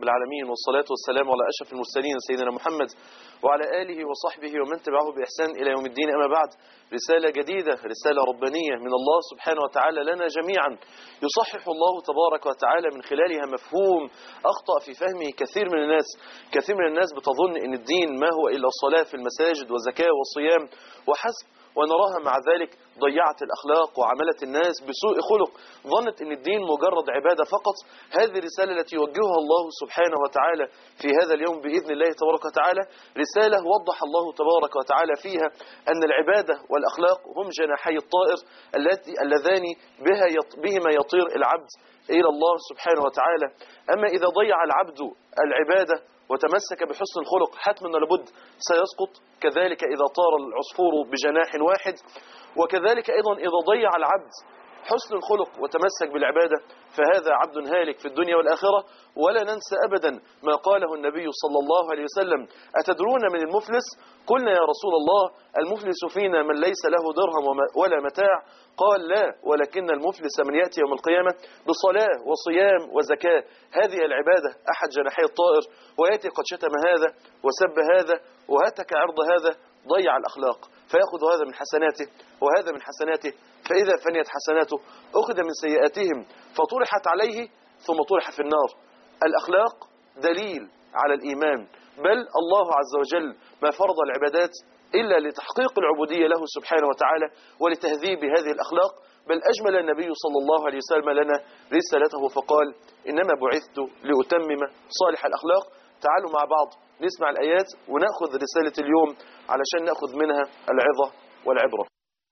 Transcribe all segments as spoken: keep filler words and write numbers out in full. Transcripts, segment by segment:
رب العالمين، والصلاة والسلام على أشرف المرسلين سيدنا محمد وعلى آله وصحبه ومن تبعه بإحسان إلى يوم الدين. أما بعد، رسالة جديدة، رسالة ربانية من الله سبحانه وتعالى لنا جميعا، يصحح الله تبارك وتعالى من خلالها مفهوم أخطأ في فهمه كثير من الناس. كثير من الناس بتظن أن الدين ما هو إلا الصلاة في المساجد وزكاة وصيام وحسب، ونراها مع ذلك ضيعت الأخلاق وعملت الناس بسوء خلق، ظنت أن الدين مجرد عبادة فقط. هذه الرسالة التي يوجهها الله سبحانه وتعالى في هذا اليوم بإذن الله تبارك وتعالى، رسالة وضح الله تبارك وتعالى فيها أن العبادة والأخلاق هم جناحي الطائر التي اللذان بها يط بهما يطير العبد إلى الله سبحانه وتعالى. أما إذا ضيع العبد العبادة وتمسك بحسن الخلق حتما لابد سيسقط، كذلك إذا طار العصفور بجناح واحد، وكذلك أيضا إذا ضيع العبد حسن الخلق وتمسك بالعبادة فهذا عبد هالك في الدنيا والآخرة. ولا ننسى أبدا ما قاله النبي صلى الله عليه وسلم: أتدرون من المفلس؟ قلنا يا رسول الله المفلس فينا من ليس له درهم ولا متاع. قال: لا، ولكن المفلس من يأتي يوم القيامة بصلاة وصيام وزكاة. هذه العبادة أحد جناحي الطائر، ويأتي قد شتم هذا وسب هذا وهتك عرض هذا، ضيع الأخلاق، فيأخذ هذا من حسناته وهذا من حسناته، فإذا فنيت حسناته أخذ من سيئاتهم فطرحت عليه ثم طرح في النار. الأخلاق دليل على الإيمان، بل الله عز وجل ما فرض العبادات إلا لتحقيق العبودية له سبحانه وتعالى ولتهذيب هذه الأخلاق. بل أجمل النبي صلى الله عليه وسلم لنا رسالته فقال: إنما بعثت لأتمم صالح الأخلاق. تعالوا مع بعض نسمع الآيات ونأخذ رسالة اليوم علشان نأخذ منها العظة والعبرة.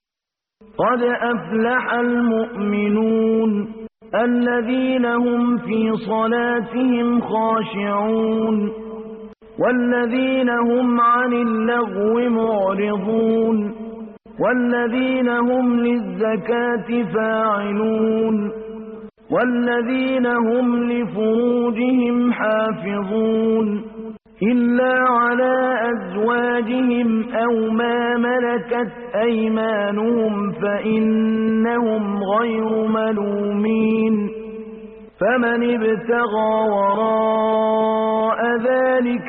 قد أفلح المؤمنون الذين هم في صلاتهم خاشعون والذين هم عن اللغو معرضون والذين هم للزكاة فاعلون والذين هم لفروجهم حافظون إلا على أزواجهم أو ما ملكت أيمانهم فإنهم غير ملومين، فمن ابتغى وراء ذلك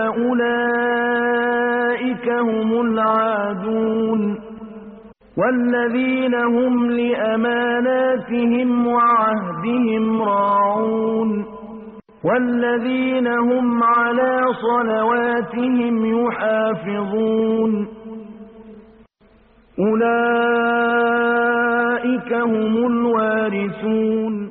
فأولئك هم العادون والذين هم لأماناتهم وعهدهم راعون والذين هم على صلواتهم يحافظون أولئك هم الوارثون.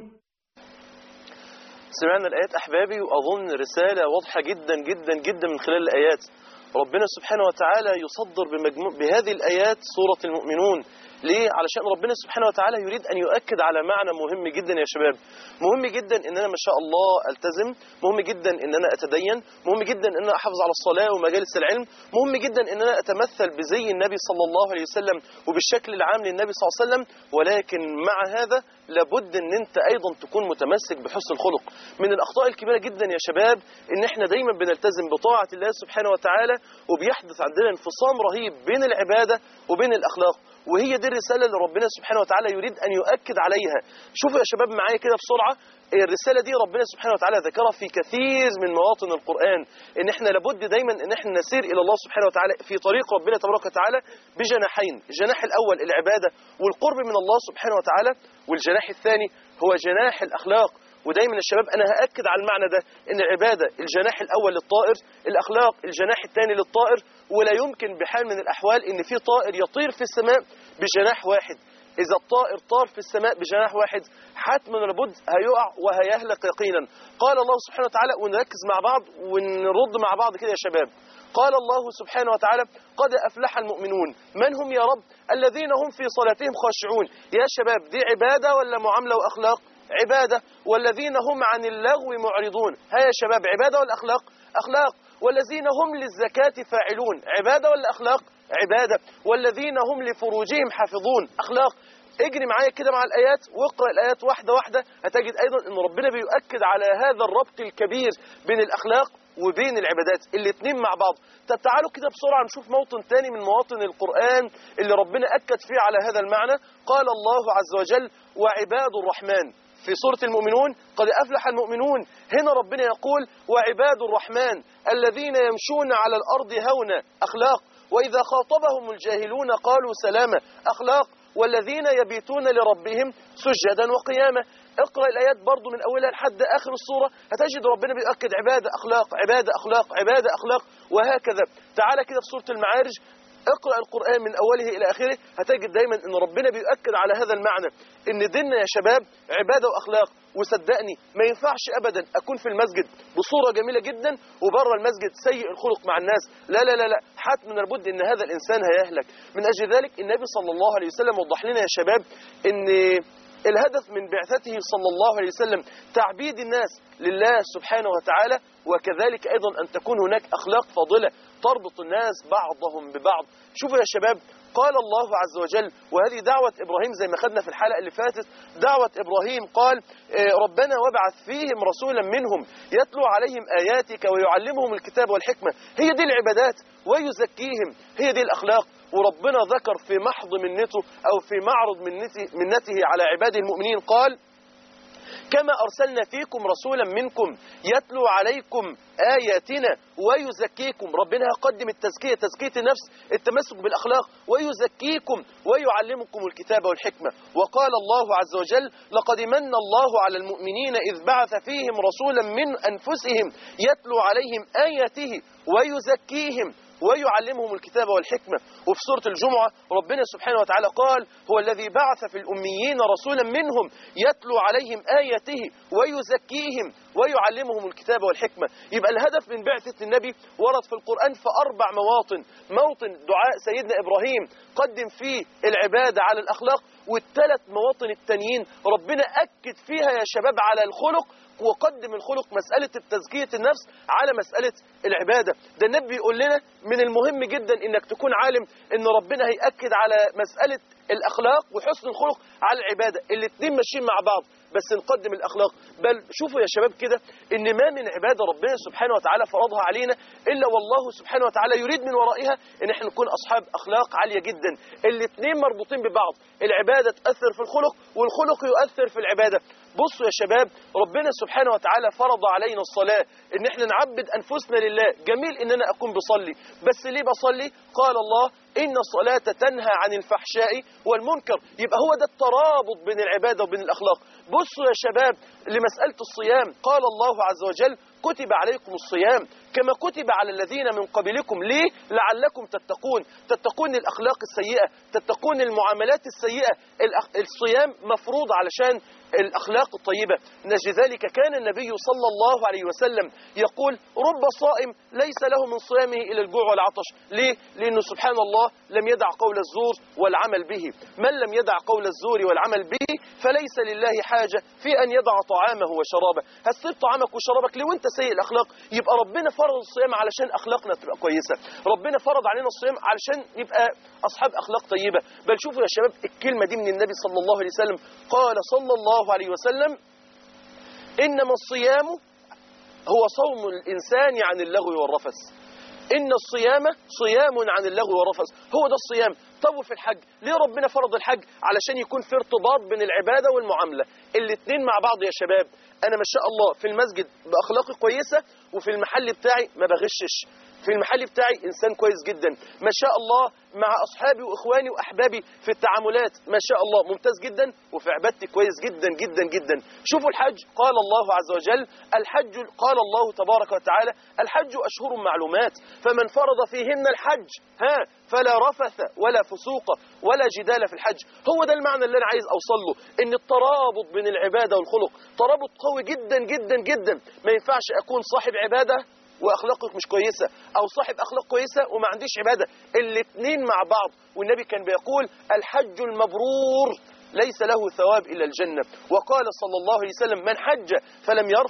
سمعنا الآيات أحبابي، وأظن رسالة واضحة جدا جدا جدا من خلال الآيات. ربنا سبحانه وتعالى يصدر بمجموع بهذه الآيات سورة المؤمنون. ليه؟ علشان ربنا سبحانه وتعالى يريد أن يؤكد على معنى مهم جدا يا شباب. مهم جدا إن أنا ما شاء الله ألتزم، مهم جدا إن أنا أتدين، مهم جدا إن أنا أحافظ على الصلاة ومجالس العلم، مهم جدا إن أنا أتمثل بزي النبي صلى الله عليه وسلم وبالشكل العام للنبي صلى الله عليه وسلم. ولكن مع هذا لابد ان انت ايضا تكون متمسك بحسن الخلق. من الاخطاء الكبيرة جدا يا شباب ان احنا دايما بنلتزم بطاعة الله سبحانه وتعالى وبيحدث عندنا انفصام رهيب بين العبادة وبين الاخلاق، وهي دي الرسالة اللي ربنا سبحانه وتعالى يريد ان يؤكد عليها. شوفوا يا شباب معايا كده بسرعة، الرسالة دي ربنا سبحانه وتعالى ذكرها في كثير من مواطن القرآن، ان احنا لابد دايما ان احنا نسير الى الله سبحانه وتعالى في طريق ربنا تبارك وتعالى بجناحين: الجناح الاول العبادة والقرب من الله سبحانه وتعالى، والجناح الثاني هو جناح الاخلاق. ودايما الشباب انا هاكد على المعنى ده، ان العباده الجناح الاول للطائر، الاخلاق الجناح الثاني للطائر. ولا يمكن بحال من الاحوال ان في طائر يطير في السماء بجناح واحد. اذا الطائر طار في السماء بجناح واحد حتما لابد هيقع وهيهلك يقينا. قال الله سبحانه وتعالى، ونركز مع بعض ونرد مع بعض كده يا شباب. قال الله سبحانه وتعالى: قد أفلح المؤمنون. من هم يا رب؟ الذين هم في صلاتهم خاشعون. يا شباب دي عبادة ولا معاملة وأخلاق؟ عبادة. والذين هم عن اللغو معرضون. ها يا شباب عبادة ولا أخلاق؟ أخلاق. والذين هم للزكاة فاعلون. عبادة ولا أخلاق؟ عبادة. والذين هم لفروجهم حافظون. أخلاق. اجري معايا كده مع الآيات واقرأ الآيات واحدة واحدة، هتجد أيضا أن ربنا بيؤكد على هذا الربط الكبير بين الأخلاق وبين العبادات، الاثنين مع بعض. طب تعالوا كده بسرعة نشوف موطن تاني من مواطن القرآن اللي ربنا أكد فيه على هذا المعنى. قال الله عز وجل: وعباد الرحمن في سورة المؤمنون قد أفلح المؤمنون. هنا ربنا يقول وعباد الرحمن الذين يمشون على الأرض هونا أخلاق، وإذا خاطبهم الجاهلون قالوا سلاما أخلاق، والذين يبيتون لربهم سجدا وقياما. اقرأ الآيات برضو من أولها لحد آخر السورة هتجد ربنا بيؤكد عبادة أخلاق عبادة أخلاق عبادة أخلاق وهكذا. تعالى كده في سورة المعارج اقرأ القرآن من أوله إلى آخره هتجد دايما أن ربنا بيؤكد على هذا المعنى أن ديننا يا شباب عبادة وأخلاق. وصدقني ما ينفعش أبدا أكون في المسجد بصورة جميلة جدا وبره المسجد سيء الخلق مع الناس. لا لا لا لا حتما لابد أن هذا الإنسان هيهلك. من أجل ذلك النبي صلى الله عليه وسلم وضح لنا يا شباب أن الهدف من بعثته صلى الله عليه وسلم تعبيد الناس لله سبحانه وتعالى، وكذلك أيضا أن تكون هناك أخلاق فاضلة تربط الناس بعضهم ببعض. شوفوا يا شباب قال الله عز وجل، وهذه دعوة إبراهيم زي ما خدنا في الحلقة اللي فاتت، دعوة إبراهيم قال ربنا وابعث فيهم رسولا منهم يتلو عليهم آياتك ويعلمهم الكتاب والحكمة. هي دي العبادات ويزكيهم، هي دي الأخلاق. وربنا ذكر في محض منته أو في معرض منته, منته على عباده المؤمنين قال كما أرسلنا فيكم رسولا منكم يتلو عليكم آياتنا ويزكيكم. ربنا يقدم التزكية تزكية النفس التمسك بالأخلاق ويزكيكم ويعلمكم الكتاب والحكمة. وقال الله عز وجل لقد من الله على المؤمنين إذ بعث فيهم رسولا من أنفسهم يتلو عليهم آياته ويزكيهم ويعلمهم الكتاب والحكمة. وفي سورة الجمعة ربنا سبحانه وتعالى قال هو الذي بعث في الأميين رسولا منهم يتلو عليهم آياته ويزكيهم ويعلمهم الكتاب والحكمة. يبقى الهدف من بعثة النبي ورد في القرآن في أربع مواطن. موطن دعاء سيدنا إبراهيم قدم فيه العبادة على الأخلاق، والثلاث مواطن التانيين ربنا أكد فيها يا شباب على الخلق وقدم الخلق مسألة التزكية النفس على مسألة العبادة. ده النبي بيقول لنا من المهم جدا انك تكون عالم ان ربنا هيأكد على مسألة الأخلاق وحسن الخلق على العبادة، الاتنين ماشيين مع بعض بس نقدم الأخلاق. بل شوفوا يا شباب كده ان ما من عبادة ربنا سبحانه وتعالى فرضها علينا إلا والله سبحانه وتعالى يريد من ورائها ان احنا نكون أصحاب أخلاق عالية جدا. الاتنين مربوطين ببعض، العبادة تأثر في الخلق والخلق يؤثر في العبادة. بصوا يا شباب ربنا سبحانه وتعالى فرض علينا الصلاة ان احنا نعبد أنفسنا لله. جميل ان انا أكون بصلي، بس ليه بصلي؟ قال الله إن الصلاة تنهى عن الفحشاء والمنكر. يبقى هو ده الترابط بين العبادة وبين الأخلاق. بصوا يا شباب لمسألة الصيام قال الله عز وجل كتب عليكم الصيام كما كتب على الذين من قبلكم. ليه؟ لعلكم تتقون. تتقون الأخلاق السيئة، تتقون المعاملات السيئة. الصيام مفروض علشان الأخلاق الطيبة. نجد ذلك كان النبي صلى الله عليه وسلم يقول رب صائم ليس له من صيامه إلى الجوع والعطش. ليه؟ لأنه سبحان الله لم يدع قول الزور والعمل به. من لم يدع قول الزور والعمل به فليس لله حاجة في أن يدع طعامه وشرابه. هتسيب طعامك وشرابك لو أنت سيء الأخلاق؟ يبقى ربنا فرض الصيام علشان أخلاقنا تبقى كويسة. ربنا فرض علينا الصيام علشان نبقى أصحاب أخلاق طيبة. بل شوفوا يا شباب الكلمة دي من النبي صلى الله عليه وسلم قال صلى الله عليه وسلم إنما الصيام هو صوم الإنسان عن اللغو والرفث. إن الصيام صيام عن اللغو والرفث، هو ده الصيام. طب في الحج ليه ربنا فرض الحج؟ علشان يكون في ارتباط بين العبادة والمعاملة، الاتنين مع بعض يا شباب. أنا ما شاء الله في المسجد بأخلاقي كويسة وفي المحل بتاعي ما بغشش، في المحل بتاعي إنسان كويس جدا ما شاء الله، مع أصحابي وإخواني وأحبابي في التعاملات ما شاء الله ممتاز جدا، وفي عبادتي كويس جدا جدا جدا. شوفوا الحج قال الله عز وجل الحج قال الله تبارك وتعالى الحج أشهر معلومات فمن فرض فيهن الحج ها فلا رفث ولا فسوق ولا جدال في الحج. هو ده المعنى اللي أنا عايز أوصل له، إن الترابط بين العبادة والخلق ترابط قوي جدا جدا جدا. ما ينفعش أكون صاحب عبادة واخلاقك مش كويسه، او صاحب اخلاق كويسه وما عنديش عباده، الاثنين مع بعض. والنبي كان بيقول الحج المبرور ليس له ثواب الا الجنه. وقال صلى الله عليه وسلم من حج فلم يرفث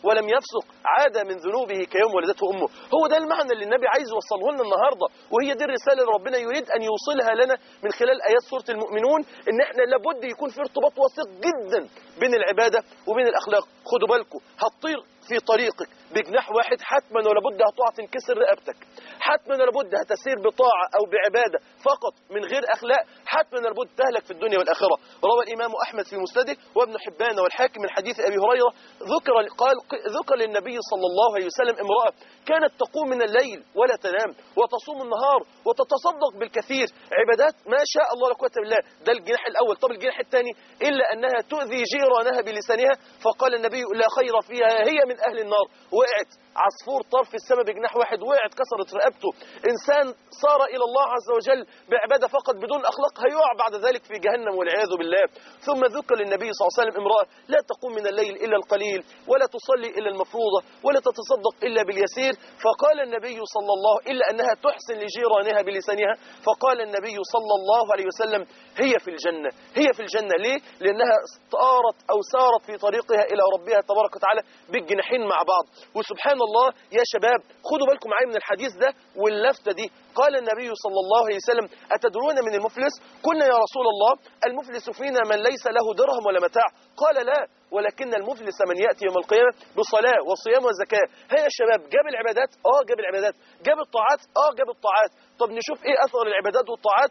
ولم يفسق عاد من ذنوبه كيوم ولدته أمه. هو ده المعنى اللي النبي عايز يوصله لنا النهاردة، وهي دي الرسالة اللي ربنا يريد أن يوصلها لنا من خلال آيات سورة المؤمنون، إن إحنا لابد يكون في ارتباط وثيق جدا بين العبادة وبين الأخلاق. خدوا بالكم، هتطير في طريقك بجناح واحد حتما ولابد هتقع تنكسر رقبتك، حتما ولابد هتسير بطاعة أو بعبادة فقط من غير أخلاق، حتما ولابد تهلك في الدنيا والآخرة. روى الإمام أحمد في مسنده وابن حبان والحاكم من حديث أبي هريرة ذكر قال ذكر للنبي صلى الله عليه وسلم امرأة كانت تقوم من الليل ولا تنام وتصوم النهار وتتصدق بالكثير، عبادات ما شاء الله لا قوة إلا بالله. ده الجناح الأول. طب الجناح الثاني، إلا أنها تؤذي جيرانها بلسانها، فقال النبي لا خير فيها، هي من أهل النار. وقعت عصفور طرف السماء بجناح واحد، وقعت كسرت رقبته. إنسان صار إلى الله عز وجل بعبادة فقط بدون أخلاق هيقع بعد ذلك في جهنم والعياذ بالله. ثم ذكر للنبي صلى الله عليه وسلم امرأة لا تقوم من الليل إلا القليل ولا تصلي إلا المفروضة ولا تتصدق إلا باليسير، فقال النبي صلى الله إلا أنها تحسن لجيرانها بلسانها، فقال النبي صلى الله عليه وسلم هي في الجنة، هي في الجنة. ليه؟ لأنها طارت أو سارت في طريقها إلى ربها تبارك وتعالى بالجناحين مع بعض. وسبحان الله يا شباب، خدوا بالكم معايا من الحديث ده واللفتة دي. قال النبي صلى الله عليه وسلم أتدرون من المفلس؟ قلنا يا رسول الله المفلس فينا من ليس له درهم ولا متاع. قال لا، ولكن المفلس من يأتي يوم القيامة بصلاة وصيام وزكاة. هيا يا شباب، جاب العبادات؟ اه جاب العبادات. جاب الطاعات؟ اه جاب الطاعات. طب نشوف ايه أثر العبادات والطاعات.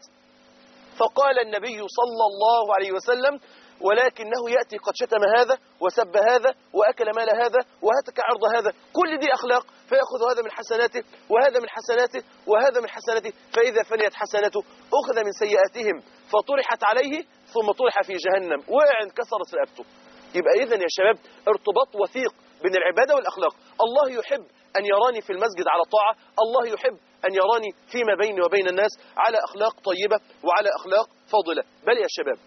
فقال النبي صلى الله عليه وسلم ولكنه يأتي قد شتم هذا وسب هذا وأكل مال هذا وهتك عرض هذا. كل دي أخلاق، فيأخذ هذا من حسناته وهذا من حسناته وهذا من حسناته، فإذا فنيت حسناته أخذ من سيئاتهم فطرحت عليه ثم طرح في جهنم وقع انكسرت رقبته. يبقى إذن يا شباب ارتباط وثيق بين العبادة والأخلاق. الله يحب أن يراني في المسجد على طاعة، الله يحب أن يراني فيما بيني وبين الناس على أخلاق طيبة وعلى أخلاق فاضلة. بل يا شباب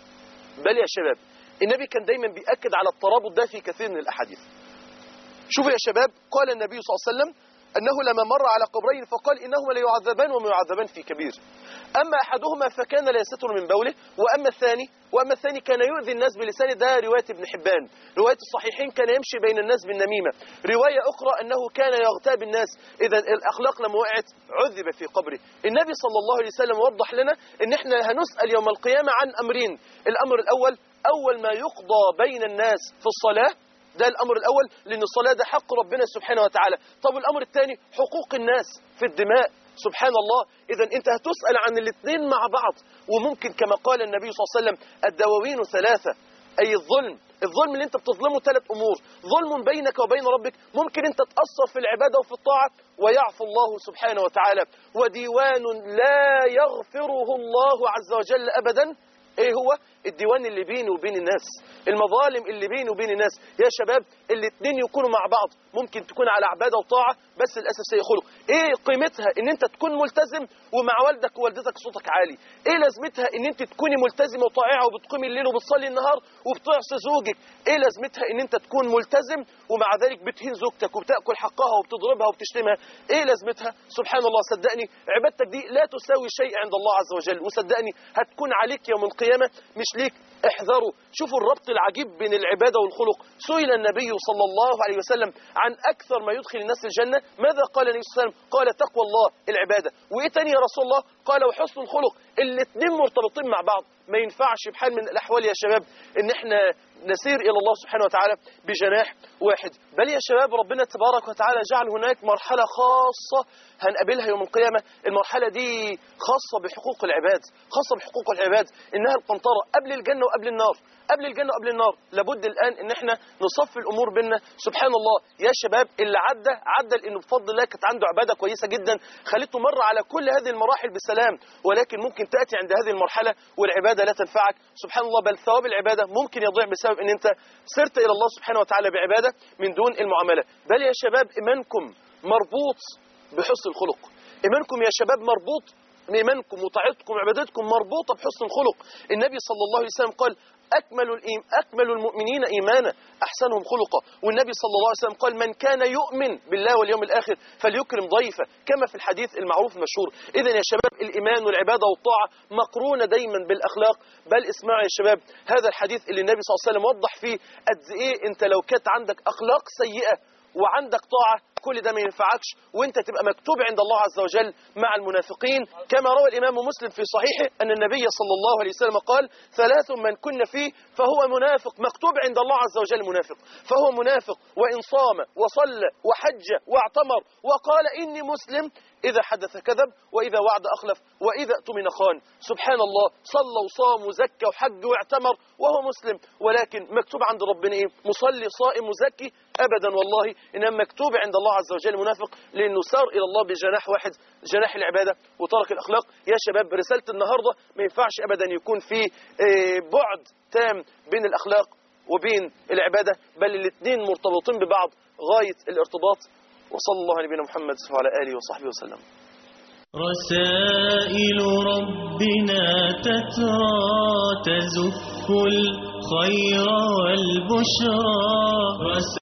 بل يا شباب النبي كان دايما بيأكد على الترابط ده في كثير من الأحاديث. شوفوا يا شباب، قال النبي صلى الله عليه وسلم أنه لما مر على قبرين فقال إنهما ليعذبان وما يعذبان في كبير، أما أحدهما فكان لا يستر من بوله وأما الثاني وأما الثاني كان يؤذي الناس بلسانه. ده رواية ابن حبان. رواية الصحيحين كان يمشي بين الناس بالنميمة. رواية أخرى أنه كان يغتاب الناس. إذا الأخلاق لما وقعت عذب في قبره. النبي صلى الله عليه وسلم وضح لنا أن احنا هنسأل يوم القيامة عن أمرين. الأمر الأول أول ما يقضى بين الناس في الصلاة، ده الأمر الأول، لأن الصلاة ده حق ربنا سبحانه وتعالى. طب الأمر الثاني حقوق الناس في الدماء. سبحان الله، إذا أنت هتسأل عن الاثنين مع بعض. وممكن كما قال النبي صلى الله عليه وسلم الدواوين ثلاثة، أي الظلم الظلم اللي أنت بتظلمه ثلاث أمور. ظلم بينك وبين ربك، ممكن أنت تأثر في العبادة وفي الطاعة ويعفو الله سبحانه وتعالى. وديوان لا يغفره الله عز وجل أبدا. ايه هو؟ الديوان اللي بيني وبين الناس، المظالم اللي بيني وبين الناس. يا شباب الاثنين يكونوا مع بعض، ممكن تكون على عبادة وطاعة بس للأسف سيء خلق. ايه قيمتها ان انت تكون ملتزم ومع والدك ووالدتك صوتك عالي؟ ايه لازمتها ان انت تكوني ملتزمة وطائعة وبتقومي الليل وبتصلي النهار وبتعصي زوجك؟ ايه لازمتها ان انت تكون ملتزم ومع ذلك بتهين زوجتك وبتأكل حقها وبتضربها وبتشتمها؟ ايه لازمتها؟ سبحان الله، صدقني عبادتك دي لا تساوي شيء عند الله عز وجل، وصدقني هتكون عليك يوم القيامة مش ليك. احذروا، شوفوا الربط العجيب بين العبادة والخلق. سئل النبي صلى الله عليه وسلم عن أكثر ما يدخل الناس الجنة، ماذا قال النبي صلى الله عليه وسلم؟ قال تقوى الله، العبادة. وإيه تاني يا رسول الله؟ قال وحسن الخلق. الاثنين مرتبطين مع بعض. ما ينفعش بحال من الأحوال يا شباب إن احنا نسير إلى الله سبحانه وتعالى بجناح واحد. بل يا شباب ربنا تبارك وتعالى جعل هناك مرحلة خاصة هنقابلها يوم القيامة. المرحلة دي خاصة بحقوق العباد، خاصة بحقوق العباد، إنها القنطرة قبل الجنة وقبل النار، قبل الجنة وقبل النار. لابد الآن إن احنا نصفي الأمور بيننا. سبحان الله يا شباب، اللي عدى عدى لأنه بفضل الله كانت عنده عبادة كويسة جدا خليته مر على كل هذه المراحل بسلام، ولكن ممكن تأتي عند هذه المرحلة والعبادة لا تنفعك. سبحان الله، بل ثواب العبادة ممكن يضيع بسبب إن أنت سرت إلى الله سبحانه وتعالى بعبادة من دون المعاملة. بل يا شباب إيمانكم مربوط بحسن الخلق، إيمانكم يا شباب مربوط إيمانكم وطاعتكم وعبادتكم مربوطة بحسن الخلق. النبي صلى الله عليه وسلم قال أكمل, الإيم أكمل المؤمنين إيمانا أحسنهم خلقا. والنبي صلى الله عليه وسلم قال من كان يؤمن بالله واليوم الآخر فليكرم ضيفه، كما في الحديث المعروف المشهور. إذن يا شباب الإيمان والعبادة والطاعة مقرونة دايما بالأخلاق. بل اسمعوا يا شباب هذا الحديث اللي النبي صلى الله عليه وسلم وضح فيه قد إيه أنت لو كانت عندك أخلاق سيئة وعندك طاعة كل ده ما ينفعكش، وانت تبقى مكتوب عند الله عز وجل مع المنافقين. كما روى الإمام مسلم في صحيحه أن النبي صلى الله عليه وسلم قال ثلاث من كن فيه فهو منافق، مكتوب عند الله عز وجل منافق، فهو منافق وإن صام وصلى وحج واعتمر وقال إني مسلم إذا حدث كذب وإذا وعد أخلف وإذا اؤتمن خان. سبحان الله، صلى وصام وزكى وحج واعتمر وهو مسلم، ولكن مكتوب عند ربنا إيه؟ مصلي صائم مزكي؟ أبدا والله، إنما مكتوب عند الله عز وجل منافق، لأنه سار إلى الله بجناح واحد، جناح العبادة، وترك الأخلاق. يا شباب رسالة النهاردة ما ينفعش أبدا يكون في بعد تام بين الأخلاق وبين العبادة، بل الاثنين مرتبطين ببعض غاية الارتباط. وصلى الله على نبينا محمد وعلى آله وصحبه وسلم. رسائل ربنا تترى تزف الخير والبشرى.